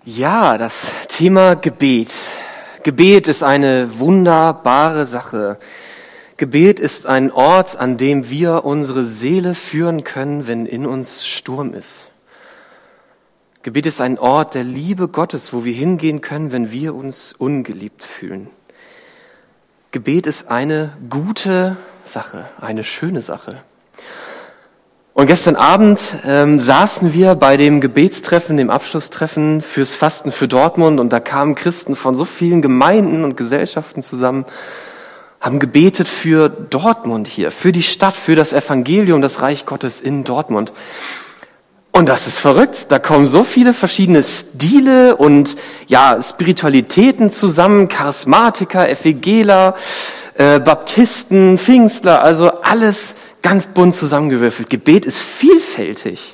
Ja, das Thema Gebet. Gebet ist eine wunderbare Sache. Gebet ist ein Ort, an dem wir unsere Seele führen können, wenn in uns Sturm ist. Gebet ist ein Ort der Liebe Gottes, wo wir hingehen können, wenn wir uns ungeliebt fühlen. Gebet ist eine gute Sache, eine schöne Sache. Und gestern Abend saßen wir bei dem Gebetstreffen, dem Abschlusstreffen fürs Fasten für Dortmund, und da kamen Christen von so vielen Gemeinden und Gesellschaften zusammen, haben gebetet für Dortmund hier, für die Stadt, für das Evangelium, das Reich Gottes in Dortmund. Und das ist verrückt, da kommen so viele verschiedene Stile und Spiritualitäten zusammen, Charismatiker, Evangeler, Baptisten, Pfingstler, also alles ganz bunt zusammengewürfelt. Gebet ist vielfältig.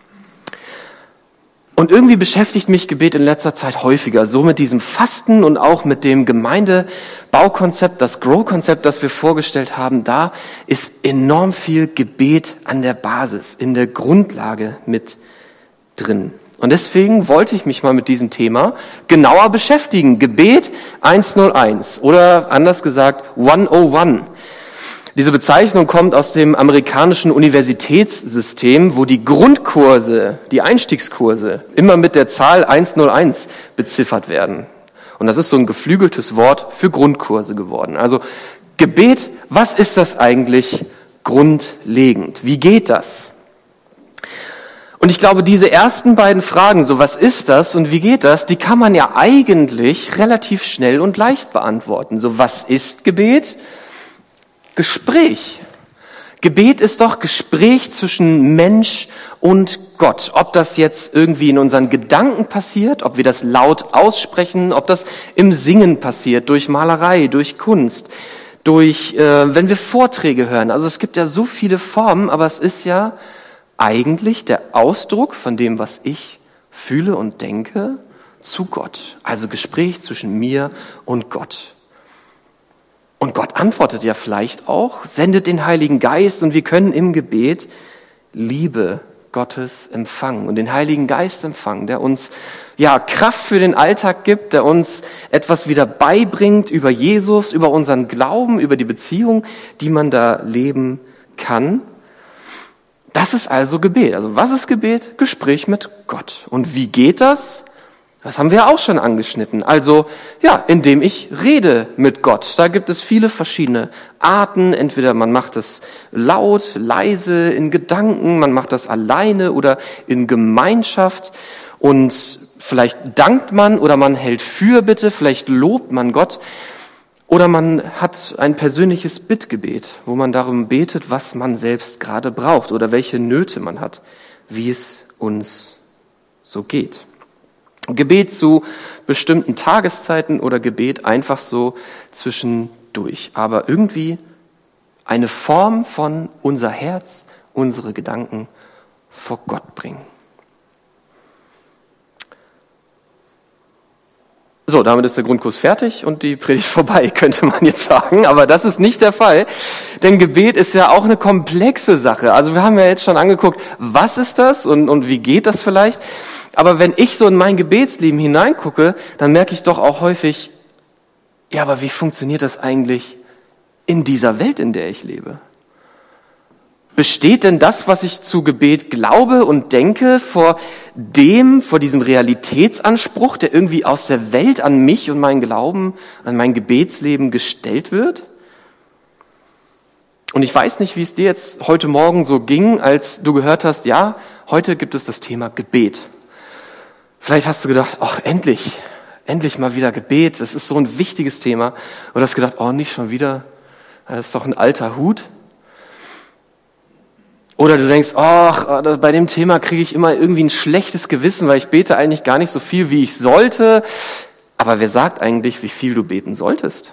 Und irgendwie beschäftigt mich Gebet in letzter Zeit häufiger, so mit diesem Fasten und auch mit dem Gemeindebaukonzept, das Grow-Konzept, das wir vorgestellt haben. Da ist enorm viel Gebet an der Basis, in der Grundlage mit drin. Und deswegen wollte ich mich mal mit diesem Thema genauer beschäftigen. Gebet 101 oder anders gesagt 101. Diese Bezeichnung kommt aus dem amerikanischen Universitätssystem, wo die Grundkurse, die Einstiegskurse, immer mit der Zahl 101 beziffert werden. Und das ist so ein geflügeltes Wort für Grundkurse geworden. Also Gebet, was ist das eigentlich grundlegend? Wie geht das? Und ich glaube, diese ersten beiden Fragen, so was ist das und wie geht das, die kann man ja eigentlich relativ schnell und leicht beantworten. So was ist Gebet? Gespräch. Gebet ist doch Gespräch zwischen Mensch und Gott. Ob das jetzt irgendwie in unseren Gedanken passiert, ob wir das laut aussprechen, ob das im Singen passiert, durch Malerei, durch Kunst, durch, wenn wir Vorträge hören. Also es gibt ja so viele Formen, aber es ist ja eigentlich der Ausdruck von dem, was ich fühle und denke, zu Gott. Also Gespräch zwischen mir und Gott. Und Gott antwortet ja vielleicht auch, sendet den Heiligen Geist, und wir können im Gebet Liebe Gottes empfangen und den Heiligen Geist empfangen, der uns Kraft für den Alltag gibt, der uns etwas wieder beibringt über Jesus, über unseren Glauben, über die Beziehung, die man da leben kann. Das ist also Gebet. Also was ist Gebet? Gespräch mit Gott. Und wie geht das? Das haben wir ja auch schon angeschnitten. Also, indem ich rede mit Gott. Da gibt es viele verschiedene Arten. Entweder man macht es laut, leise, in Gedanken, man macht das alleine oder in Gemeinschaft. Und vielleicht dankt man oder man hält Fürbitte, vielleicht lobt man Gott. Oder man hat ein persönliches Bittgebet, wo man darum betet, was man selbst gerade braucht oder welche Nöte man hat, wie es uns so geht. Gebet zu bestimmten Tageszeiten oder Gebet einfach so zwischendurch. Aber irgendwie eine Form von unser Herz, unsere Gedanken vor Gott bringen. So, damit ist der Grundkurs fertig und die Predigt vorbei, könnte man jetzt sagen. Aber das ist nicht der Fall, denn Gebet ist ja auch eine komplexe Sache. Also wir haben ja jetzt schon angeguckt, was ist das und wie geht das vielleicht. Aber wenn ich so in mein Gebetsleben hineingucke, dann merke ich doch auch häufig, aber wie funktioniert das eigentlich in dieser Welt, in der ich lebe? Besteht denn das, was ich zu Gebet glaube und denke, vor diesem Realitätsanspruch, der irgendwie aus der Welt an mich und meinen Glauben, an mein Gebetsleben gestellt wird? Und ich weiß nicht, wie es dir jetzt heute Morgen so ging, als du gehört hast, heute gibt es das Thema Gebet. Vielleicht hast du gedacht, endlich mal wieder Gebet, das ist so ein wichtiges Thema. Und du hast gedacht, nicht schon wieder, das ist doch ein alter Hut. Oder du denkst, bei dem Thema kriege ich immer irgendwie ein schlechtes Gewissen, weil ich bete eigentlich gar nicht so viel, wie ich sollte. Aber wer sagt eigentlich, wie viel du beten solltest?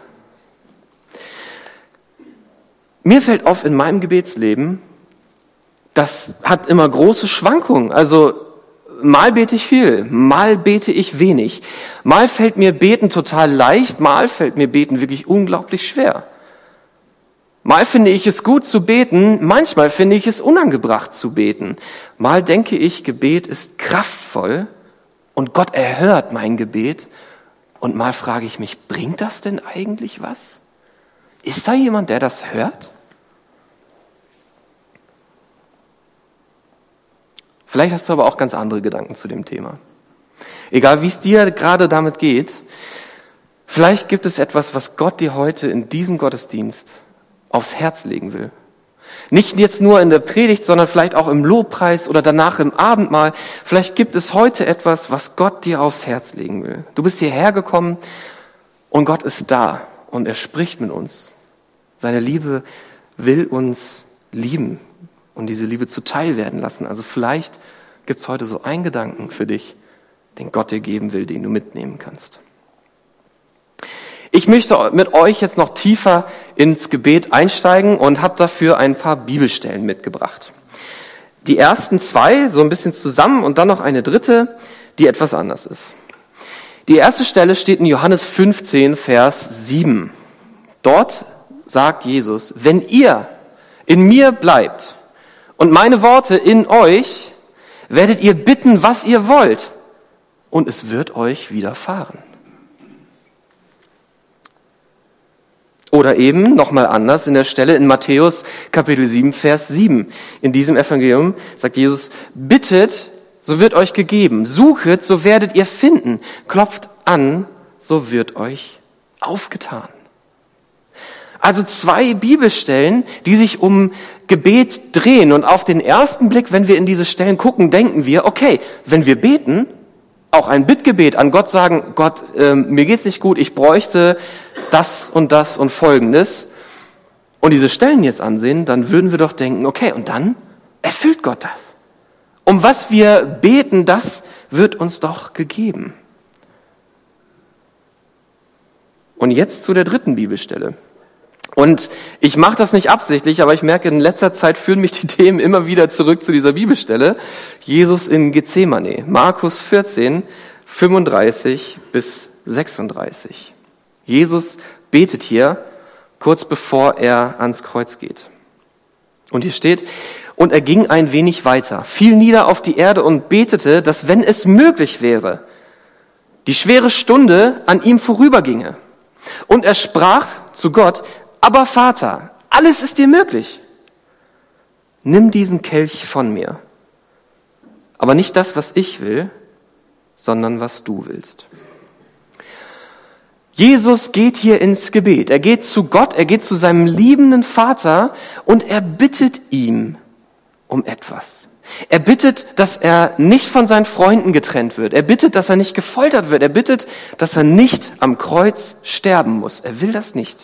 Mir fällt auf in meinem Gebetsleben, das hat immer große Schwankungen. Also mal bete ich viel, mal bete ich wenig. Mal fällt mir Beten total leicht, mal fällt mir Beten wirklich unglaublich schwer. Mal finde ich es gut zu beten, manchmal finde ich es unangebracht zu beten. Mal denke ich, Gebet ist kraftvoll Und Gott erhört mein Gebet. Und mal frage ich mich, bringt das denn eigentlich was? Ist da jemand, der das hört? Vielleicht hast du aber auch ganz andere Gedanken zu dem Thema. Egal wie es dir gerade damit geht, vielleicht gibt es etwas, was Gott dir heute in diesem Gottesdienst aufs Herz legen will. Nicht jetzt nur in der Predigt, sondern vielleicht auch im Lobpreis oder danach im Abendmahl. Vielleicht gibt es heute etwas, was Gott dir aufs Herz legen will. Du bist hierher gekommen und Gott ist da und er spricht mit uns. Seine Liebe will uns lieben und diese Liebe zuteil werden lassen. Also vielleicht gibt es heute so einen Gedanken für dich, den Gott dir geben will, den du mitnehmen kannst. Ich möchte mit euch jetzt noch tiefer ins Gebet einsteigen und habe dafür ein paar Bibelstellen mitgebracht. Die ersten 2 so ein bisschen zusammen und dann noch eine dritte, die etwas anders ist. Die erste Stelle steht in Johannes 15, Vers 7. Dort sagt Jesus, wenn ihr in mir bleibt und meine Worte in euch, werdet ihr bitten, was ihr wollt, und es wird euch widerfahren. Oder eben, nochmal anders, in der Stelle in Matthäus Kapitel 7, Vers 7. In diesem Evangelium sagt Jesus, bittet, so wird euch gegeben. Suchet, so werdet ihr finden. Klopft an, so wird euch aufgetan. Also 2 Bibelstellen, die sich um Gebet drehen. Und auf den ersten Blick, wenn wir in diese Stellen gucken, denken wir, okay, wenn wir beten, auch ein Bittgebet an Gott sagen, Gott, mir geht's nicht gut, ich bräuchte das und Folgendes. Und diese Stellen jetzt ansehen, dann würden wir doch denken, okay, und dann erfüllt Gott das. Um was wir beten, das wird uns doch gegeben. Und jetzt zu der dritten Bibelstelle. Und ich mache das nicht absichtlich, aber ich merke, in letzter Zeit führen mich die Themen immer wieder zurück zu dieser Bibelstelle. Jesus in Gethsemane, Markus 14, 35 bis 36. Jesus betet hier, kurz bevor er ans Kreuz geht. Und hier steht, und er ging ein wenig weiter, fiel nieder auf die Erde und betete, dass, wenn es möglich wäre, die schwere Stunde an ihm vorüberginge. Und er sprach zu Gott, aber Vater, alles ist dir möglich. Nimm diesen Kelch von mir. Aber nicht das, was ich will, sondern was du willst. Jesus geht hier ins Gebet. Er geht zu Gott, er geht zu seinem liebenden Vater und er bittet ihm um etwas. Er bittet, dass er nicht von seinen Freunden getrennt wird. Er bittet, dass er nicht gefoltert wird. Er bittet, dass er nicht am Kreuz sterben muss. Er will das nicht.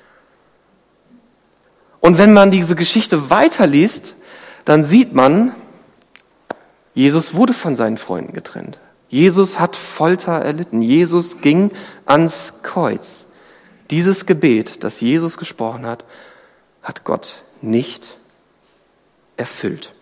Und wenn man diese Geschichte weiterliest, dann sieht man, Jesus wurde von seinen Freunden getrennt. Jesus hat Folter erlitten. Jesus ging ans Kreuz. Dieses Gebet, das Jesus gesprochen hat, hat Gott nicht erfüllt.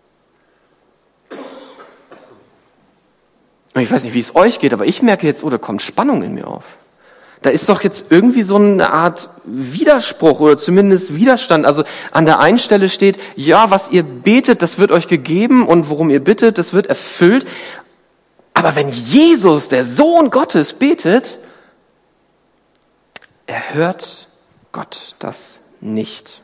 Und ich weiß nicht, wie es euch geht, aber ich merke jetzt, da kommt Spannung in mir auf. Da ist doch jetzt irgendwie so eine Art Widerspruch oder zumindest Widerstand. Also an der einen Stelle steht, ja, was ihr betet, das wird euch gegeben und worum ihr bittet, das wird erfüllt. Aber wenn Jesus, der Sohn Gottes, betet, erhört Gott das nicht.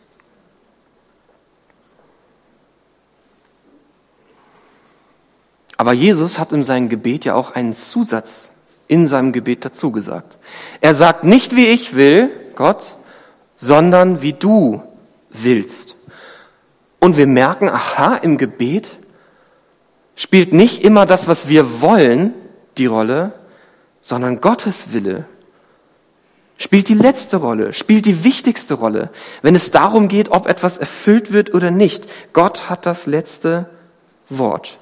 Aber Jesus hat in seinem Gebet ja auch einen Zusatz in seinem Gebet dazu gesagt. Er sagt nicht, wie ich will, Gott, sondern wie du willst. Und wir merken, aha, im Gebet spielt nicht immer das, was wir wollen, die Rolle, sondern Gottes Wille spielt die letzte Rolle, spielt die wichtigste Rolle, wenn es darum geht, ob etwas erfüllt wird oder nicht. Gott hat das letzte Wort.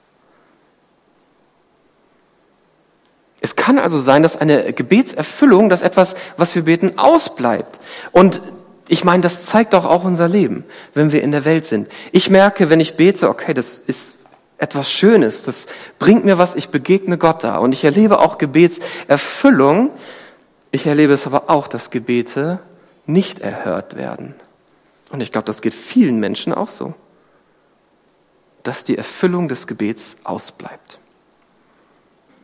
Es kann also sein, dass eine Gebetserfüllung, dass etwas, was wir beten, ausbleibt. Und ich meine, das zeigt doch auch unser Leben, wenn wir in der Welt sind. Ich merke, wenn ich bete, okay, das ist etwas Schönes, das bringt mir was, ich begegne Gott da. Und ich erlebe auch Gebetserfüllung. Ich erlebe es aber auch, dass Gebete nicht erhört werden. Und ich glaube, das geht vielen Menschen auch so, dass die Erfüllung des Gebets ausbleibt.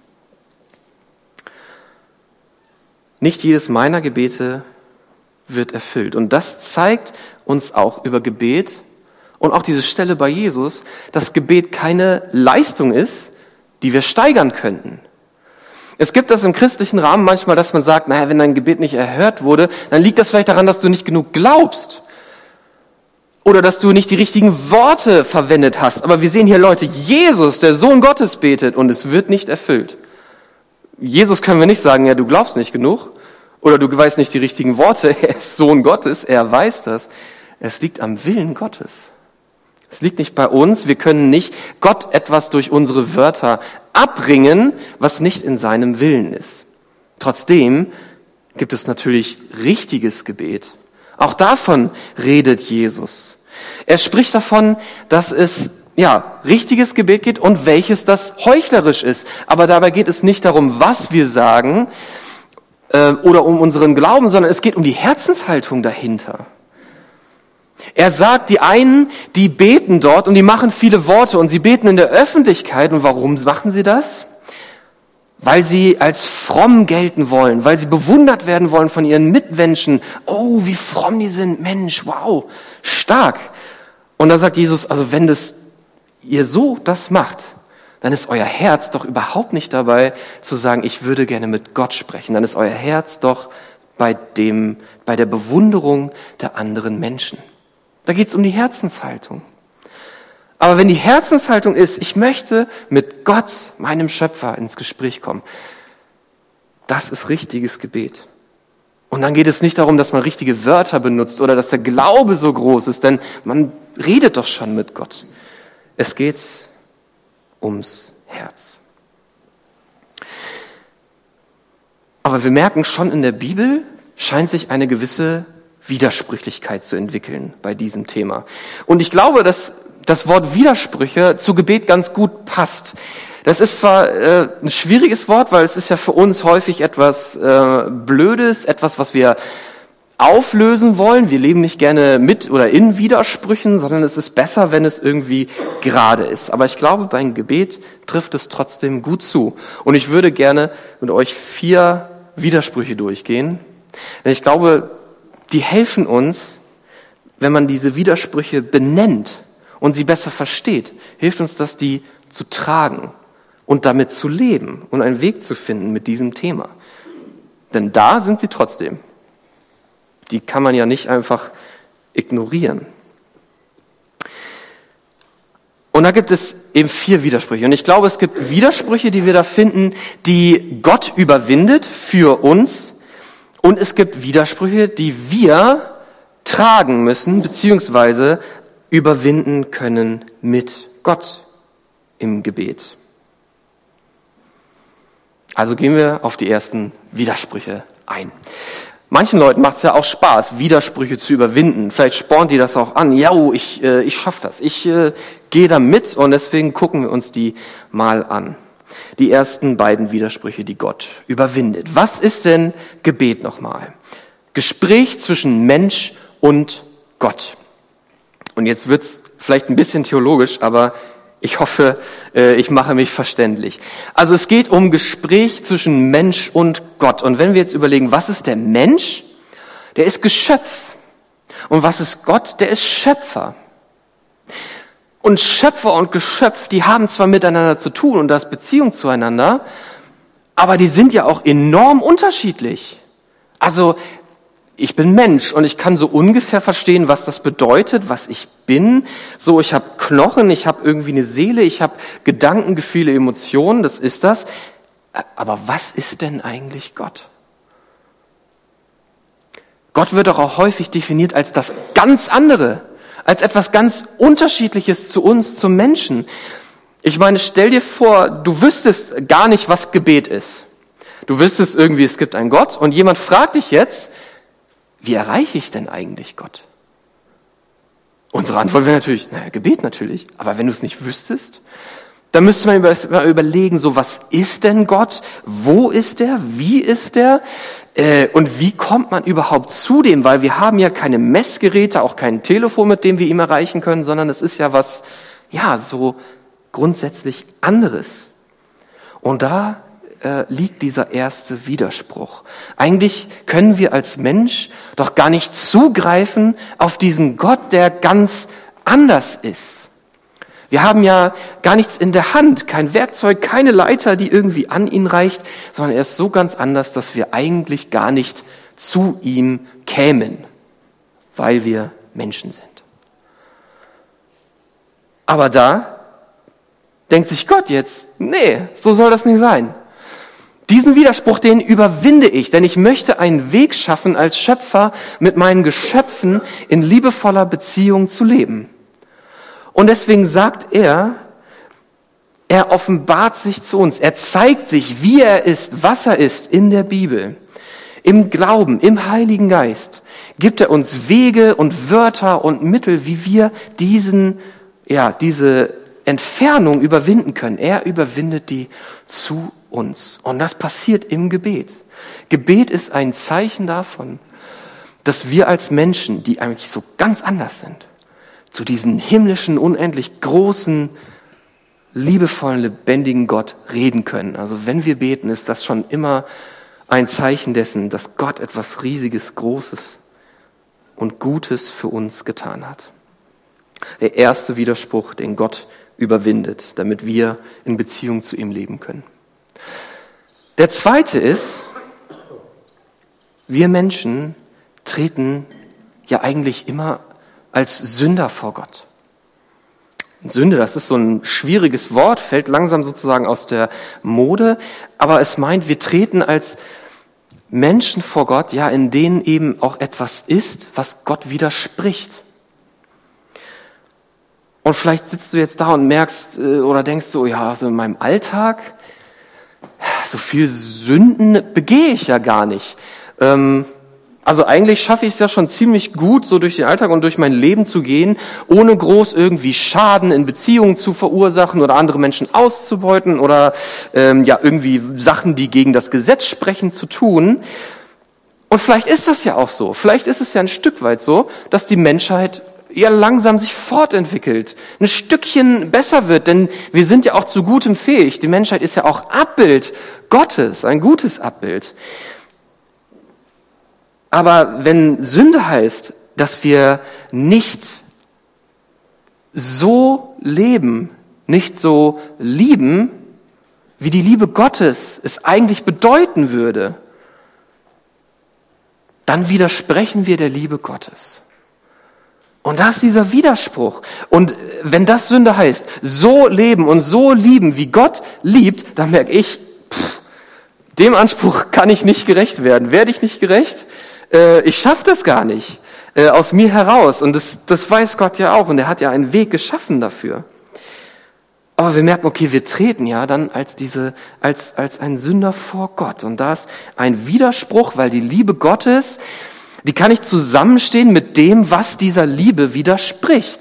nicht jedes meiner Gebete wird erfüllt. Und das zeigt uns auch über Gebet und auch diese Stelle bei Jesus, dass Gebet keine Leistung ist, die wir steigern könnten. Es gibt das im christlichen Rahmen manchmal, dass man sagt, naja, wenn dein Gebet nicht erhört wurde, dann liegt das vielleicht daran, dass du nicht genug glaubst. Oder dass du nicht die richtigen Worte verwendet hast. Aber wir sehen hier Leute, Jesus, der Sohn Gottes, betet und es wird nicht erfüllt. Jesus können wir nicht sagen, ja, du glaubst nicht genug. Oder du weißt nicht die richtigen Worte. Er ist Sohn Gottes, er weiß das. Es liegt am Willen Gottes. Es liegt nicht bei uns. Wir können nicht Gott etwas durch unsere Wörter abbringen, was nicht in seinem Willen ist. Trotzdem gibt es natürlich richtiges Gebet. Auch davon redet Jesus. Er spricht davon, dass es richtiges Gebet geht und welches das heuchlerisch ist. Aber dabei geht es nicht darum, was wir sagen oder um unseren Glauben, sondern es geht um die Herzenshaltung dahinter. Er sagt, die einen, die beten dort und die machen viele Worte und sie beten in der Öffentlichkeit. Und warum machen sie das? Weil sie als fromm gelten wollen, weil sie bewundert werden wollen von ihren Mitmenschen. Oh, wie fromm die sind, Mensch, wow, stark. Und da sagt Jesus, also wenn ihr so das macht, dann ist euer Herz doch überhaupt nicht dabei zu sagen, ich würde gerne mit Gott sprechen. Dann ist euer Herz doch bei der Bewunderung der anderen Menschen. Da geht's um die Herzenshaltung. Aber wenn die Herzenshaltung ist, ich möchte mit Gott, meinem Schöpfer, ins Gespräch kommen, das ist richtiges Gebet. Und dann geht es nicht darum, dass man richtige Wörter benutzt oder dass der Glaube so groß ist, denn man redet doch schon mit Gott. Es geht ums Herz. Aber wir merken schon, in der Bibel scheint sich eine gewisse Widersprüchlichkeit zu entwickeln bei diesem Thema. Und ich glaube, dass das Wort Widersprüche zu Gebet ganz gut passt. Das ist zwar ein schwieriges Wort, weil es ist ja für uns häufig etwas Blödes, etwas, was wir auflösen wollen. Wir leben nicht gerne mit oder in Widersprüchen, sondern es ist besser, wenn es irgendwie gerade ist. Aber ich glaube, beim Gebet trifft es trotzdem gut zu. Und ich würde gerne mit euch 4 Widersprüche durchgehen. Denn ich glaube, die helfen uns, wenn man diese Widersprüche benennt und sie besser versteht, hilft uns das, die zu tragen und damit zu leben und einen Weg zu finden mit diesem Thema. Denn da sind sie trotzdem. Die kann man ja nicht einfach ignorieren. Und da gibt es eben 4 Widersprüche. Und ich glaube, es gibt Widersprüche, die wir da finden, die Gott überwindet für uns. Und es gibt Widersprüche, die wir tragen müssen, beziehungsweise überwinden können mit Gott im Gebet. Also gehen wir auf die ersten Widersprüche ein. Manchen Leuten macht es ja auch Spaß, Widersprüche zu überwinden. Vielleicht spornt die das auch an. Ja, ich schaffe das. Ich gehe da mit und deswegen gucken wir uns die mal an. Die ersten beiden Widersprüche, die Gott überwindet. Was ist denn Gebet nochmal? Gespräch zwischen Mensch und Gott. Und jetzt wird's vielleicht ein bisschen theologisch, aber ich hoffe, ich mache mich verständlich. Also es geht um Gespräch zwischen Mensch und Gott. Und wenn wir jetzt überlegen, was ist der Mensch? Der ist Geschöpf. Und was ist Gott? Der ist Schöpfer. Und Schöpfer und Geschöpf, die haben zwar miteinander zu tun und das Beziehung zueinander, aber die sind ja auch enorm unterschiedlich. Also ich bin Mensch und ich kann so ungefähr verstehen, was das bedeutet, was ich bin. So, ich habe Knochen, ich habe irgendwie eine Seele, ich habe Gedanken, Gefühle, Emotionen, das ist das. Aber was ist denn eigentlich Gott? Gott wird doch auch häufig definiert als das ganz andere, als etwas ganz Unterschiedliches zu uns, zum Menschen. Ich meine, stell dir vor, du wüsstest gar nicht, was Gebet ist. Du wüsstest irgendwie, es gibt einen Gott und jemand fragt dich jetzt, wie erreiche ich denn eigentlich Gott? Unsere Antwort wäre natürlich, Gebet natürlich. Aber wenn du es nicht wüsstest, dann müsste man überlegen, so was ist denn Gott? Wo ist er? Wie ist er? Und wie kommt man überhaupt zu dem? Weil wir haben ja keine Messgeräte, auch kein Telefon, mit dem wir ihn erreichen können, sondern es ist ja was, so grundsätzlich anderes. Und da liegt dieser erste Widerspruch. Eigentlich können wir als Mensch doch gar nicht zugreifen auf diesen Gott, der ganz anders ist. Wir haben ja gar nichts in der Hand, kein Werkzeug, keine Leiter, die irgendwie an ihn reicht, sondern er ist so ganz anders, dass wir eigentlich gar nicht zu ihm kämen, weil wir Menschen sind. Aber da denkt sich Gott jetzt, nee, so soll das nicht sein. Diesen Widerspruch, den überwinde ich, denn ich möchte einen Weg schaffen, als Schöpfer mit meinen Geschöpfen in liebevoller Beziehung zu leben. Und deswegen sagt er offenbart sich zu uns, er zeigt sich, wie er ist, was er ist in der Bibel. Im Glauben, im Heiligen Geist gibt er uns Wege und Wörter und Mittel, wie wir diese Entfernung überwinden können. Er überwindet die zu uns. Und das passiert im Gebet. Gebet ist ein Zeichen davon, dass wir als Menschen, die eigentlich so ganz anders sind, zu diesem himmlischen, unendlich großen, liebevollen, lebendigen Gott reden können. Also wenn wir beten, ist das schon immer ein Zeichen dessen, dass Gott etwas Riesiges, Großes und Gutes für uns getan hat. Der erste Widerspruch, den Gott überwindet, damit wir in Beziehung zu ihm leben können. Der zweite ist, wir Menschen treten ja eigentlich immer als Sünder vor Gott. Sünde, das ist so ein schwieriges Wort, fällt langsam sozusagen aus der Mode, aber es meint, wir treten als Menschen vor Gott, ja, in denen eben auch etwas ist, was Gott widerspricht. Und vielleicht sitzt du jetzt da und merkst oder denkst so, ja, so in meinem Alltag, so viel Sünden begehe ich ja gar nicht. Also eigentlich schaffe ich es ja schon ziemlich gut, so durch den Alltag und durch mein Leben zu gehen, ohne groß irgendwie Schaden in Beziehungen zu verursachen oder andere Menschen auszubeuten oder irgendwie Sachen, die gegen das Gesetz sprechen, zu tun. Und vielleicht ist das ja auch so. Vielleicht ist es ja ein Stück weit so, dass die Menschheit ja langsam sich fortentwickelt, ein Stückchen besser wird, denn wir sind ja auch zu Gutem fähig. Die Menschheit ist ja auch Abbild Gottes, ein gutes Abbild. Aber wenn Sünde heißt, dass wir nicht so leben, nicht so lieben, wie die Liebe Gottes es eigentlich bedeuten würde, dann widersprechen wir der Liebe Gottes. Und da ist dieser Widerspruch. Und wenn das Sünde heißt, so leben und so lieben, wie Gott liebt, dann merke ich, dem Anspruch kann ich nicht gerecht werden. Werde ich nicht gerecht? Ich schaffe das gar nicht aus mir heraus. Und das weiß Gott ja auch. Und er hat ja einen Weg geschaffen dafür. Aber wir merken, okay, wir treten ja dann als ein Sünder vor Gott. Und da ist ein Widerspruch, weil die Liebe Gottes, die kann nicht zusammenstehen mit dem, was dieser Liebe widerspricht.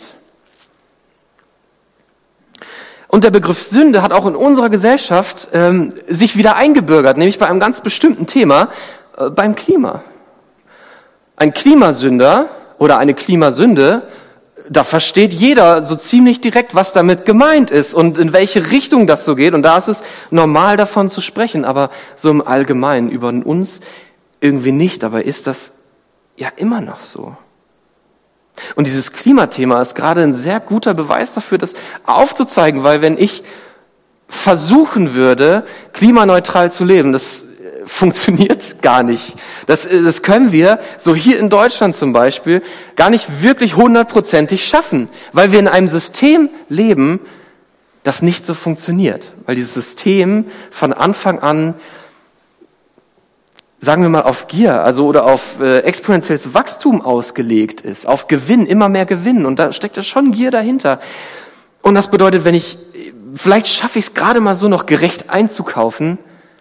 Und der Begriff Sünde hat auch in unserer Gesellschaft sich wieder eingebürgert, nämlich bei einem ganz bestimmten Thema, beim Klima. Ein Klimasünder oder eine Klimasünde, da versteht jeder so ziemlich direkt, was damit gemeint ist und in welche Richtung das so geht. Und da ist es normal, davon zu sprechen, aber so im Allgemeinen über uns irgendwie nicht. Dabei ist das ja immer noch so. Und dieses Klimathema ist gerade ein sehr guter Beweis dafür, das aufzuzeigen, weil wenn ich versuchen würde, klimaneutral zu leben, das funktioniert gar nicht. Das können wir, so hier in Deutschland zum Beispiel, gar nicht wirklich 100% schaffen, weil wir in einem System leben, das nicht so funktioniert. Weil dieses System von Anfang an, sagen wir mal, auf Gier, also oder auf exponentielles Wachstum ausgelegt ist, auf Gewinn, immer mehr Gewinn. Und da steckt ja schon Gier dahinter. Und das bedeutet, vielleicht schaffe ich es gerade mal so noch gerecht einzukaufen,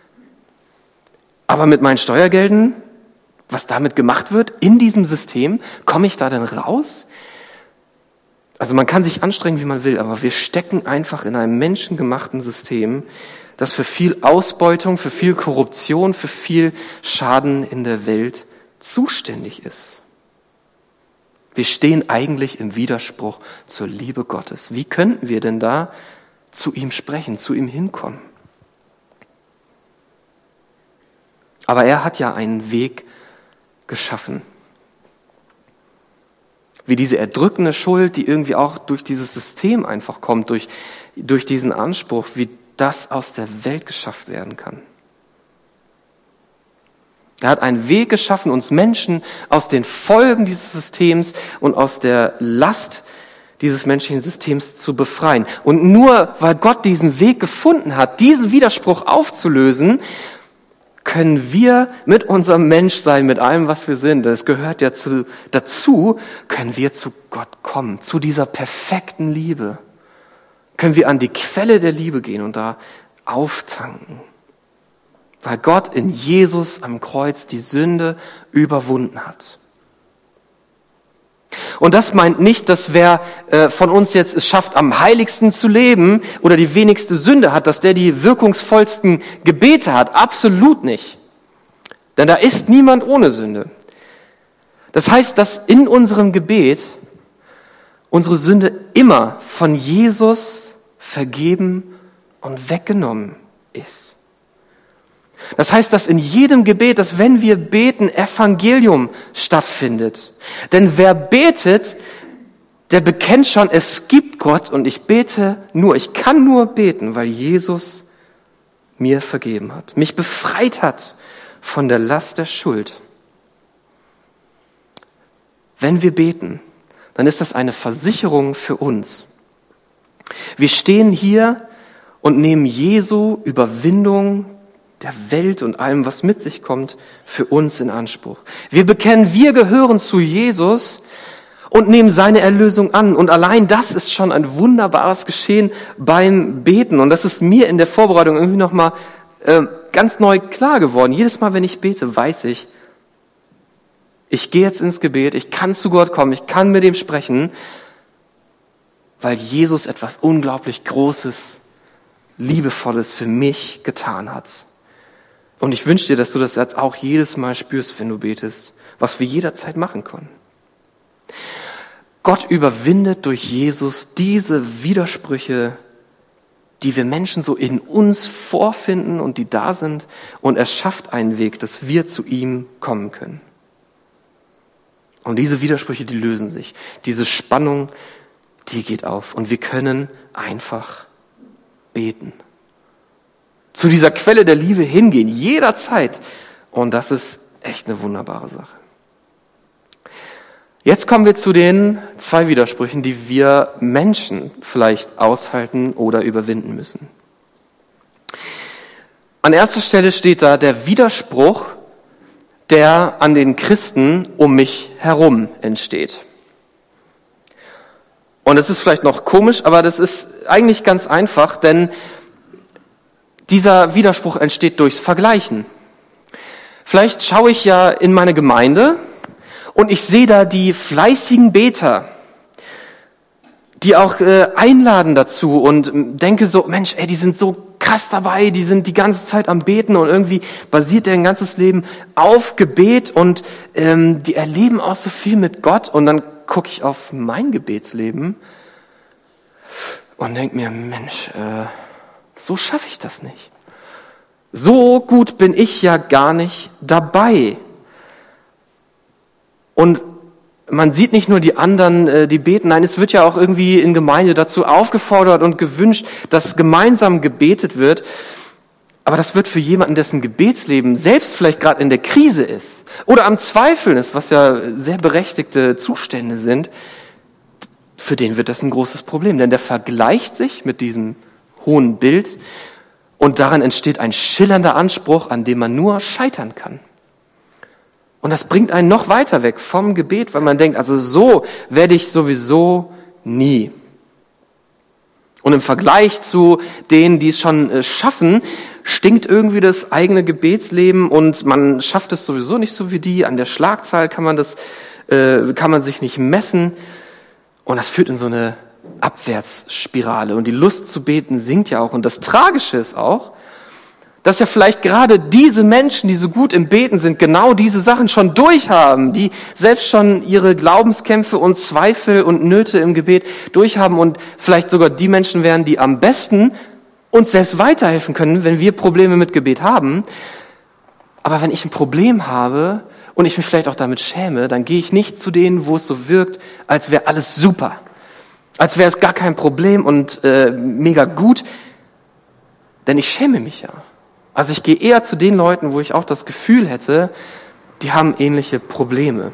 aber mit meinen Steuergeldern, was damit gemacht wird, in diesem System, komme ich da denn raus? Also man kann sich anstrengen, wie man will, aber wir stecken einfach in einem menschengemachten System, das für viel Ausbeutung, für viel Korruption, für viel Schaden in der Welt zuständig ist. Wir stehen eigentlich im Widerspruch zur Liebe Gottes. Wie könnten wir denn da zu ihm sprechen, zu ihm hinkommen? Aber er hat ja einen Weg geschaffen. Wie diese erdrückende Schuld, die irgendwie auch durch dieses System einfach kommt, durch diesen Anspruch, wie das aus der Welt geschafft werden kann. Er hat einen Weg geschaffen, uns Menschen aus den Folgen dieses Systems und aus der Last dieses menschlichen Systems zu befreien. Und nur weil Gott diesen Weg gefunden hat, diesen Widerspruch aufzulösen, können wir mit unserem Menschsein, mit allem, was wir sind, das gehört ja dazu, können wir zu Gott kommen, zu dieser perfekten Liebe. Können wir an die Quelle der Liebe gehen und da auftanken. Weil Gott in Jesus am Kreuz die Sünde überwunden hat. Und das meint nicht, dass wer von uns jetzt es schafft, am heiligsten zu leben oder die wenigste Sünde hat, dass der die wirkungsvollsten Gebete hat. Absolut nicht. Denn da ist niemand ohne Sünde. Das heißt, dass in unserem Gebet unsere Sünde immer von Jesus vergeben und weggenommen ist. Das heißt, dass in jedem Gebet, dass wenn wir beten, Evangelium stattfindet. Denn wer betet, der bekennt schon, es gibt Gott und ich kann nur beten, weil Jesus mir vergeben hat, mich befreit hat von der Last der Schuld. Wenn wir beten, dann ist das eine Versicherung für uns. Wir stehen hier und nehmen Jesu Überwindung der Welt und allem, was mit sich kommt, für uns in Anspruch. Wir bekennen, wir gehören zu Jesus und nehmen seine Erlösung an. Und allein das ist schon ein wunderbares Geschehen beim Beten. Und das ist mir in der Vorbereitung irgendwie nochmal ganz neu klar geworden. Jedes Mal, wenn ich bete, weiß ich gehe jetzt ins Gebet, ich kann zu Gott kommen, ich kann mit ihm sprechen, weil Jesus etwas unglaublich Großes, Liebevolles für mich getan hat. Und ich wünsche dir, dass du das jetzt auch jedes Mal spürst, wenn du betest, was wir jederzeit machen können. Gott überwindet durch Jesus diese Widersprüche, die wir Menschen so in uns vorfinden und die da sind, und er schafft einen Weg, dass wir zu ihm kommen können. Und diese Widersprüche, die lösen sich. Diese Spannung, die geht auf und wir können einfach beten. Zu dieser Quelle der Liebe hingehen, jederzeit. Und das ist echt eine wunderbare Sache. Jetzt kommen wir zu den 2 Widersprüchen, die wir Menschen vielleicht aushalten oder überwinden müssen. An erster Stelle steht da der Widerspruch, der an den Christen um mich herum entsteht. Und es ist vielleicht noch komisch, aber das ist eigentlich ganz einfach, denn dieser Widerspruch entsteht durchs Vergleichen. Vielleicht schaue ich ja in meine Gemeinde und ich sehe da die fleißigen Beter, die auch einladen dazu und denke so, Mensch, die sind so krass dabei, die sind die ganze Zeit am Beten und irgendwie basiert deren ganzes Leben auf Gebet und die erleben auch so viel mit Gott. Und dann gucke ich auf mein Gebetsleben und denke mir, Mensch, so schaffe ich das nicht. So gut bin ich ja gar nicht dabei. Und man sieht nicht nur die anderen, die beten, nein, es wird ja auch irgendwie in Gemeinde dazu aufgefordert und gewünscht, dass gemeinsam gebetet wird. Aber das wird für jemanden, dessen Gebetsleben selbst vielleicht gerade in der Krise ist oder am Zweifeln ist, was ja sehr berechtigte Zustände sind, für den wird das ein großes Problem. Denn der vergleicht sich mit diesem hohen Bild und daran entsteht ein schillernder Anspruch, an dem man nur scheitern kann. Und das bringt einen noch weiter weg vom Gebet, weil man denkt, also so werde ich sowieso nie. Und im Vergleich zu denen, die es schon schaffen, stinkt irgendwie das eigene Gebetsleben und man schafft es sowieso nicht so wie die. An der Schlagzahl kann man sich nicht messen. Und das führt in so eine Abwärtsspirale. Und die Lust zu beten sinkt ja auch. Und das Tragische ist auch, dass ja vielleicht gerade diese Menschen, die so gut im Beten sind, genau diese Sachen schon durchhaben, die selbst schon ihre Glaubenskämpfe und Zweifel und Nöte im Gebet durchhaben und vielleicht sogar die Menschen wären, die am besten uns selbst weiterhelfen können, wenn wir Probleme mit Gebet haben. Aber wenn ich ein Problem habe und ich mich vielleicht auch damit schäme, dann gehe ich nicht zu denen, wo es so wirkt, als wäre alles super. Als wäre es gar kein Problem und mega gut. Denn ich schäme mich ja. Also ich gehe eher zu den Leuten, wo ich auch das Gefühl hätte, die haben ähnliche Probleme.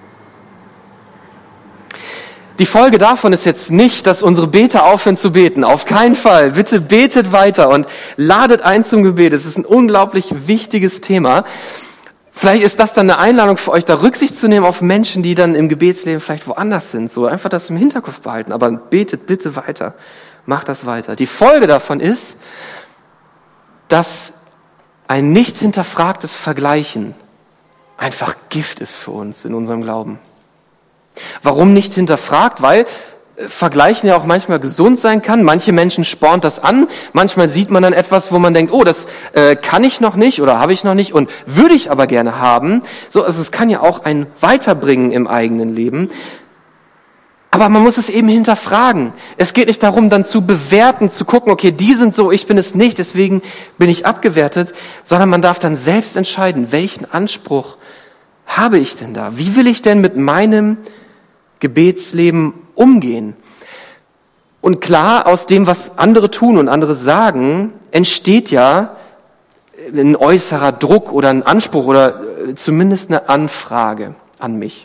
Die Folge davon ist jetzt nicht, dass unsere Beter aufhören zu beten. Auf keinen Fall. Bitte betet weiter und ladet ein zum Gebet. Es ist ein unglaublich wichtiges Thema. Vielleicht ist das dann eine Einladung für euch, da Rücksicht zu nehmen auf Menschen, die dann im Gebetsleben vielleicht woanders sind. So einfach das im Hinterkopf behalten. Aber betet bitte weiter. Macht das weiter. Die Folge davon ist, dass ein nicht hinterfragtes Vergleichen einfach Gift ist für uns in unserem Glauben. Warum nicht hinterfragt? Weil Vergleichen ja auch manchmal gesund sein kann. Manche Menschen spornt das an. Manchmal sieht man dann etwas, wo man denkt, oh, das kann ich noch nicht oder habe ich noch nicht und würde ich aber gerne haben. So, also es kann ja auch ein Weiterbringen im eigenen Leben. Aber man muss es eben hinterfragen. Es geht nicht darum, dann zu bewerten, zu gucken, okay, die sind so, ich bin es nicht, deswegen bin ich abgewertet, sondern man darf dann selbst entscheiden, welchen Anspruch habe ich denn da? Wie will ich denn mit meinem Gebetsleben umgehen? Und klar, aus dem, was andere tun und andere sagen, entsteht ja ein äußerer Druck oder ein Anspruch oder zumindest eine Anfrage an mich.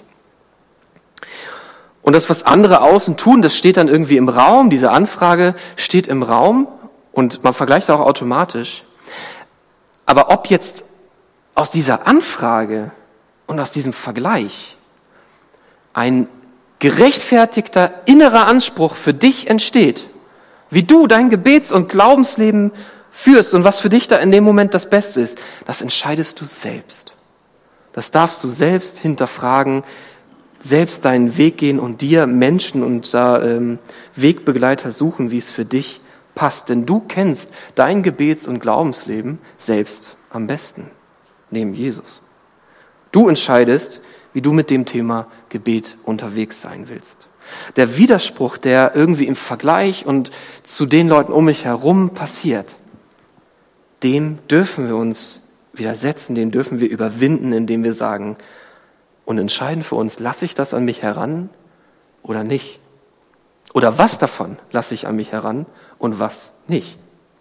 Und das, was andere außen tun, das steht dann irgendwie im Raum, diese Anfrage steht im Raum und man vergleicht auch automatisch. Aber ob jetzt aus dieser Anfrage und aus diesem Vergleich ein gerechtfertigter innerer Anspruch für dich entsteht, wie du dein Gebets- und Glaubensleben führst und was für dich da in dem Moment das Beste ist, das entscheidest du selbst. Das darfst du selbst hinterfragen, selbst deinen Weg gehen und dir Menschen und Wegbegleiter suchen, wie es für dich passt. Denn du kennst dein Gebets- und Glaubensleben selbst am besten, neben Jesus. Du entscheidest, wie du mit dem Thema Gebet unterwegs sein willst. Der Widerspruch, der irgendwie im Vergleich und zu den Leuten um mich herum passiert, dem dürfen wir uns widersetzen, den dürfen wir überwinden, indem wir sagen und entscheiden für uns, lasse ich das an mich heran oder nicht? Oder was davon lasse ich an mich heran und was nicht?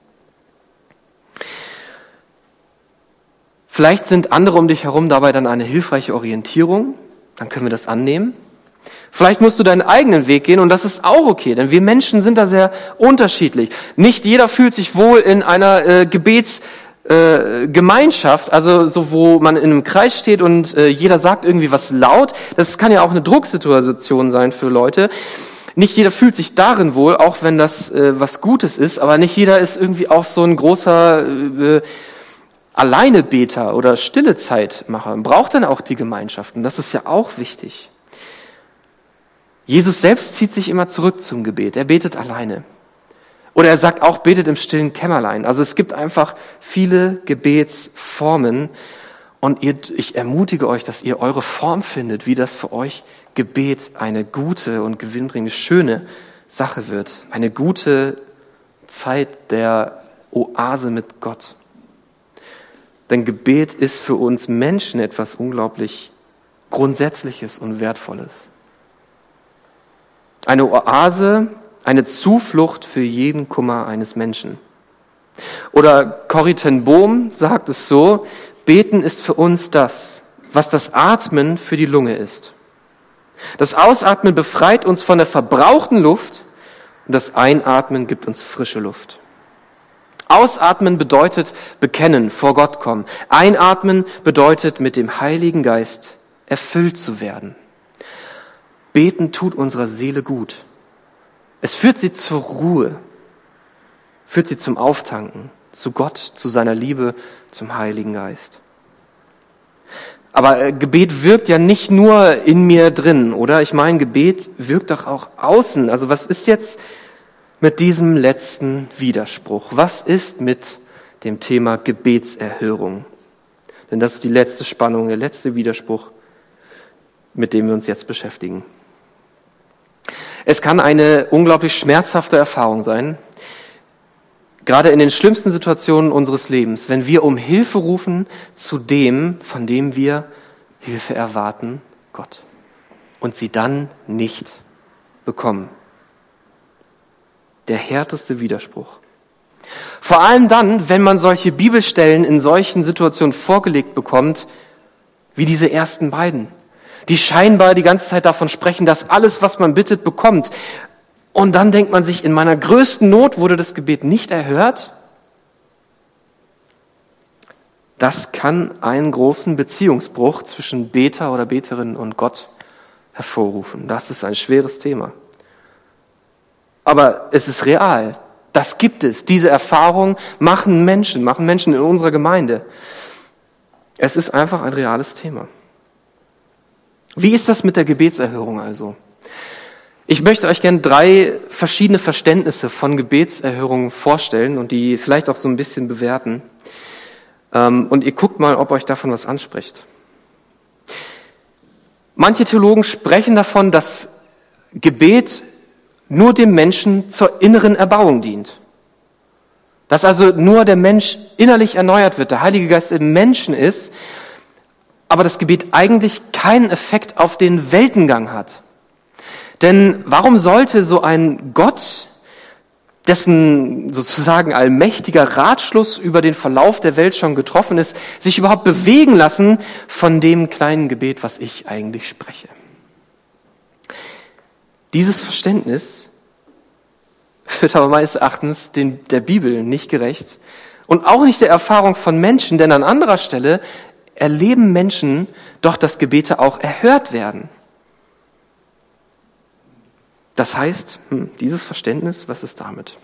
Vielleicht sind andere um dich herum dabei dann eine hilfreiche Orientierung, dann können wir das annehmen. Vielleicht musst du deinen eigenen Weg gehen und das ist auch okay, denn wir Menschen sind da sehr unterschiedlich. Nicht jeder fühlt sich wohl in einer Gemeinschaft, also so, wo man in einem Kreis steht und jeder sagt irgendwie was laut. Das kann ja auch eine Drucksituation sein für Leute. Nicht jeder fühlt sich darin wohl, auch wenn das was Gutes ist, aber nicht jeder ist irgendwie auch so ein großer Alleinebeter oder stille Zeitmacher. Man braucht dann auch die Gemeinschaft und das ist ja auch wichtig. Jesus selbst zieht sich immer zurück zum Gebet. Er betet alleine. Oder er sagt auch, betet im stillen Kämmerlein. Also es gibt einfach viele Gebetsformen und ich ermutige euch, dass ihr eure Form findet, wie das für euch Gebet eine gute und gewinnbringende, schöne Sache wird. Eine gute Zeit der Oase mit Gott. Denn Gebet ist für uns Menschen etwas unglaublich Grundsätzliches und Wertvolles. Eine Oase, eine Zuflucht für jeden Kummer eines Menschen. Oder Corrie ten Boom sagt es so, Beten ist für uns das, was das Atmen für die Lunge ist. Das Ausatmen befreit uns von der verbrauchten Luft und das Einatmen gibt uns frische Luft. Ausatmen bedeutet bekennen, vor Gott kommen. Einatmen bedeutet mit dem Heiligen Geist erfüllt zu werden. Beten tut unserer Seele gut. Es führt sie zur Ruhe, führt sie zum Auftanken, zu Gott, zu seiner Liebe, zum Heiligen Geist. Aber Gebet wirkt ja nicht nur in mir drin, oder? Ich meine, Gebet wirkt doch auch außen. Also was ist jetzt mit diesem letzten Widerspruch? Was ist mit dem Thema Gebetserhörung? Denn das ist die letzte Spannung, der letzte Widerspruch, mit dem wir uns jetzt beschäftigen. Es kann eine unglaublich schmerzhafte Erfahrung sein, Gerade in den schlimmsten Situationen unseres Lebens, wenn wir um Hilfe rufen zu dem, von dem wir Hilfe erwarten, Gott, und sie dann nicht bekommen. Der härteste Widerspruch. Vor allem dann, wenn man solche Bibelstellen in solchen Situationen vorgelegt bekommt, wie diese ersten beiden, die scheinbar die ganze Zeit davon sprechen, dass alles, was man bittet, bekommt. Und dann denkt man sich, in meiner größten Not wurde das Gebet nicht erhört. Das kann einen großen Beziehungsbruch zwischen Beter oder Beterin und Gott hervorrufen. Das ist ein schweres Thema. Aber es ist real. Das gibt es. Diese Erfahrung machen Menschen in unserer Gemeinde. Es ist einfach ein reales Thema. Wie ist das mit der Gebetserhörung also? Ich möchte euch gerne 3 verschiedene Verständnisse von Gebetserhörungen vorstellen und die vielleicht auch so ein bisschen bewerten. Und ihr guckt mal, ob euch davon was anspricht. Manche Theologen sprechen davon, dass Gebet nur dem Menschen zur inneren Erbauung dient. Dass also nur der Mensch innerlich erneuert wird, der Heilige Geist im Menschen ist, aber das Gebet eigentlich keinen Effekt auf den Weltengang hat. Denn warum sollte so ein Gott, dessen sozusagen allmächtiger Ratschluss über den Verlauf der Welt schon getroffen ist, sich überhaupt bewegen lassen von dem kleinen Gebet, was ich eigentlich spreche? Dieses Verständnis wird aber meines Erachtens der Bibel nicht gerecht und auch nicht der Erfahrung von Menschen, denn an anderer Stelle erleben Menschen doch, dass Gebete auch erhört werden. Das heißt, dieses Verständnis, was ist damit?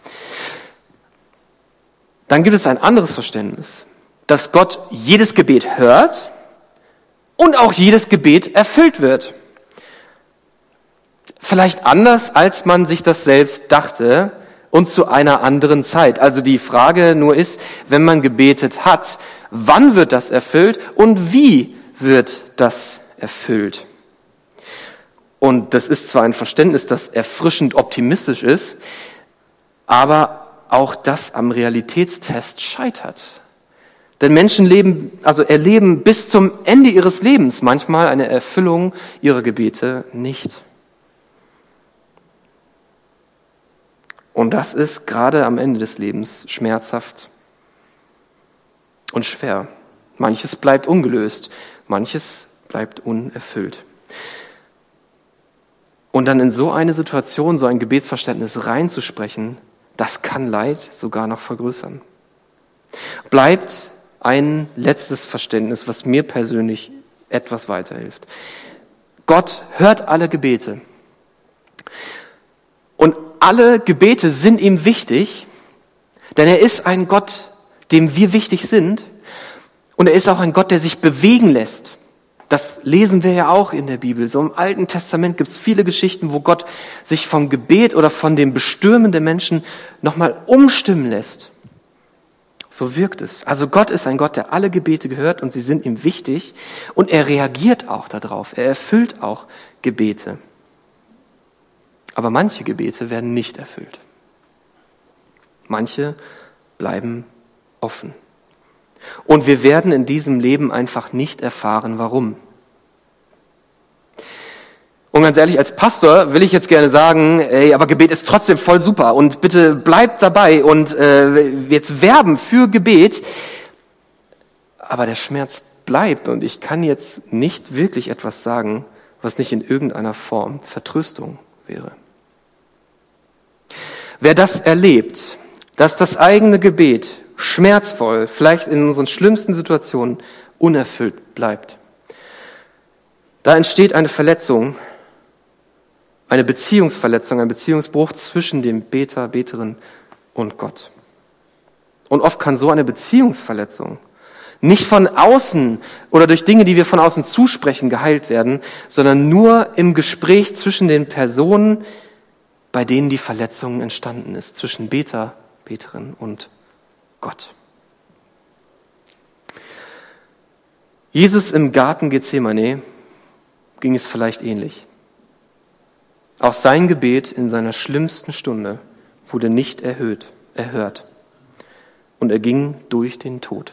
Dann gibt es ein anderes Verständnis, dass Gott jedes Gebet hört und auch jedes Gebet erfüllt wird. Vielleicht anders, als man sich das selbst dachte und zu einer anderen Zeit. Also die Frage nur ist, wenn man gebetet hat, wann wird das erfüllt und wie wird das erfüllt? Und das ist zwar ein Verständnis, das erfrischend optimistisch ist, aber auch das am Realitätstest scheitert. Denn Menschen erleben bis zum Ende ihres Lebens manchmal eine Erfüllung ihrer Gebete nicht. Und das ist gerade am Ende des Lebens schmerzhaft und schwer. Manches bleibt ungelöst, manches bleibt unerfüllt. Und dann in so eine Situation, so ein Gebetsverständnis reinzusprechen, das kann Leid sogar noch vergrößern. Bleibt ein letztes Verständnis, was mir persönlich etwas weiterhilft. Gott hört alle Gebete. Und alle Gebete sind ihm wichtig, denn er ist ein Gott, dem wir wichtig sind. Und er ist auch ein Gott, der sich bewegen lässt. Das lesen wir ja auch in der Bibel. So im Alten Testament gibt es viele Geschichten, wo Gott sich vom Gebet oder von dem Bestürmen der Menschen nochmal umstimmen lässt. So wirkt es. Also Gott ist ein Gott, der alle Gebete gehört und sie sind ihm wichtig und er reagiert auch darauf. Er erfüllt auch Gebete. Aber manche Gebete werden nicht erfüllt. Manche bleiben offen. Und wir werden in diesem Leben einfach nicht erfahren, warum. Und ganz ehrlich, als Pastor will ich jetzt gerne sagen, aber Gebet ist trotzdem voll super und bitte bleibt dabei und jetzt werben für Gebet. Aber der Schmerz bleibt und ich kann jetzt nicht wirklich etwas sagen, was nicht in irgendeiner Form Vertröstung wäre. Wer das erlebt, dass das eigene Gebet schmerzvoll, vielleicht in unseren schlimmsten Situationen unerfüllt bleibt. Da entsteht eine Verletzung, eine Beziehungsverletzung, ein Beziehungsbruch zwischen dem Beter, Beterin und Gott. Und oft kann so eine Beziehungsverletzung nicht von außen oder durch Dinge, die wir von außen zusprechen, geheilt werden, sondern nur im Gespräch zwischen den Personen, bei denen die Verletzung entstanden ist, zwischen Beter, Beterin und Gott. Jesus im Garten Gethsemane ging es vielleicht ähnlich. Auch sein Gebet in seiner schlimmsten Stunde wurde nicht erhört. und er ging durch den Tod.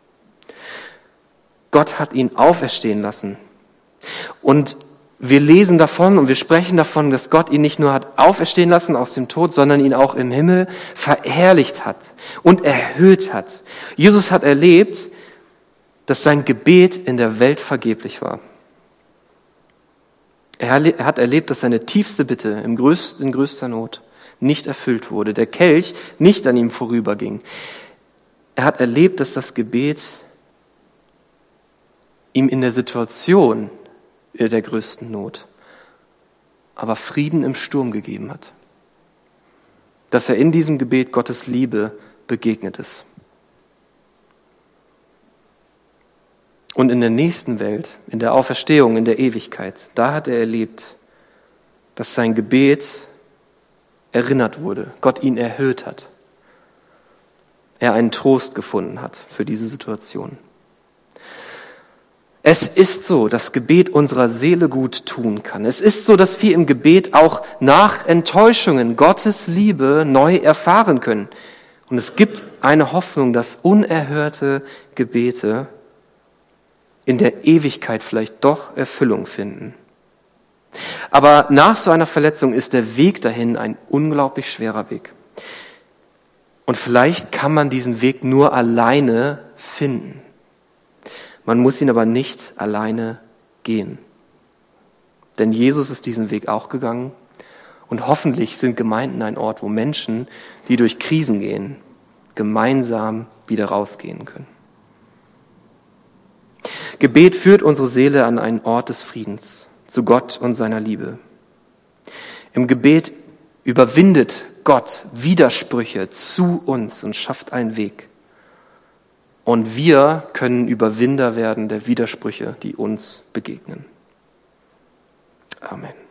Gott hat ihn auferstehen lassen. Und wir lesen davon und wir sprechen davon, dass Gott ihn nicht nur hat auferstehen lassen aus dem Tod, sondern ihn auch im Himmel verherrlicht hat und erhöht hat. Jesus hat erlebt, dass sein Gebet in der Welt vergeblich war. Er hat erlebt, dass seine tiefste Bitte in größter Not nicht erfüllt wurde, der Kelch nicht an ihm vorüberging. Er hat erlebt, dass das Gebet ihm in der Situation der größten Not aber Frieden im Sturm gegeben hat. Dass er in diesem Gebet Gottes Liebe begegnet ist. Und in der nächsten Welt, in der Auferstehung, in der Ewigkeit, da hat er erlebt, dass sein Gebet erinnert wurde, Gott ihn erhöht hat. Er einen Trost gefunden hat für diese Situation. Es ist so, dass Gebet unserer Seele gut tun kann. Es ist so, dass wir im Gebet auch nach Enttäuschungen Gottes Liebe neu erfahren können. Und es gibt eine Hoffnung, dass unerhörte Gebete in der Ewigkeit vielleicht doch Erfüllung finden. Aber nach so einer Verletzung ist der Weg dahin ein unglaublich schwerer Weg. Und vielleicht kann man diesen Weg nur alleine finden. Man muss ihn aber nicht alleine gehen. Denn Jesus ist diesen Weg auch gegangen. Und hoffentlich sind Gemeinden ein Ort, wo Menschen, die durch Krisen gehen, gemeinsam wieder rausgehen können. Gebet führt unsere Seele an einen Ort des Friedens, zu Gott und seiner Liebe. Im Gebet überwindet Gott Widersprüche zu uns und schafft einen Weg. Und wir können Überwinder werden der Widersprüche, die uns begegnen. Amen.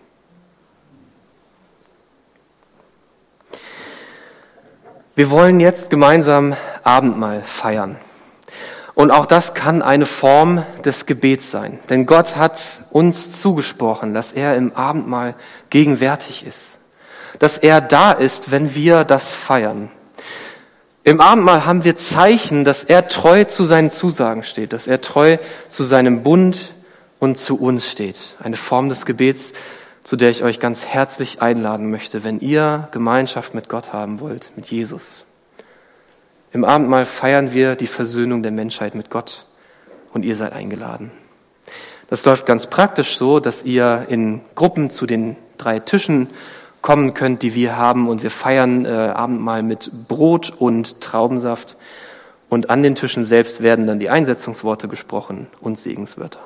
Wir wollen jetzt gemeinsam Abendmahl feiern. Und auch das kann eine Form des Gebets sein. Denn Gott hat uns zugesprochen, dass er im Abendmahl gegenwärtig ist. Dass er da ist, wenn wir das feiern. Im Abendmahl haben wir Zeichen, dass er treu zu seinen Zusagen steht, dass er treu zu seinem Bund und zu uns steht. Eine Form des Gebets, zu der ich euch ganz herzlich einladen möchte, wenn ihr Gemeinschaft mit Gott haben wollt, mit Jesus. Im Abendmahl feiern wir die Versöhnung der Menschheit mit Gott und ihr seid eingeladen. Das läuft ganz praktisch so, dass ihr in Gruppen zu den 3 Tischen kommen könnt, die wir haben, und wir feiern Abendmahl mit Brot und Traubensaft und an den Tischen selbst werden dann die Einsetzungsworte gesprochen und Segenswörter.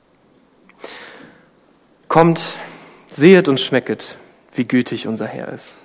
Kommt, sehet und schmecket, wie gütig unser Herr ist.